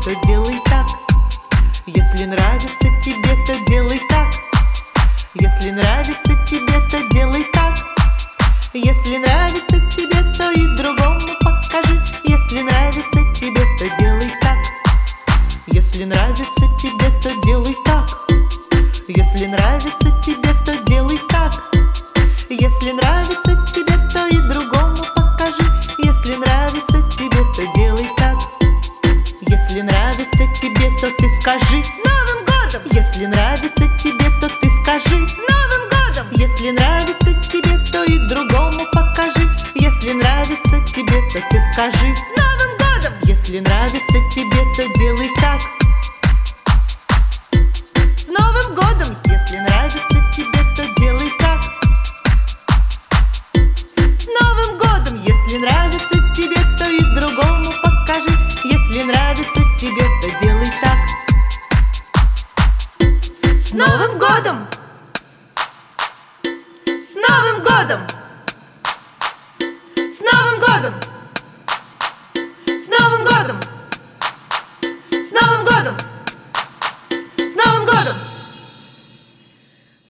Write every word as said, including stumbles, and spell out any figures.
то делай так. Если нравится тебе, то делай так. Если нравится тебе, то делай так. Если нравится тебе, то и другому покажи. Если нравится тебе, то делай так. Если нравится тебе, то делай так. Если нравится тебе, то делай так. Если нравится тебе, то и другому покажи. Если нравится тебе, то делай так. Если нравится тебе, то ты скажи: с Новым годом! Если нравится тебе, то ты скажи: с Новым годом! Если нравится тебе, то и другому покажи. Если нравится тебе, то ты скажи: с Новым годом! Если нравится тебе, то делай так. С Новым годом! Если нравится тебе, то делай так. С Новым годом! Если нравится тебе, то и другому покажи. Если нравится тебе, то делай так. С Новым годом! С Новым годом! С Новым годом! С Новым годом! С Новым годом!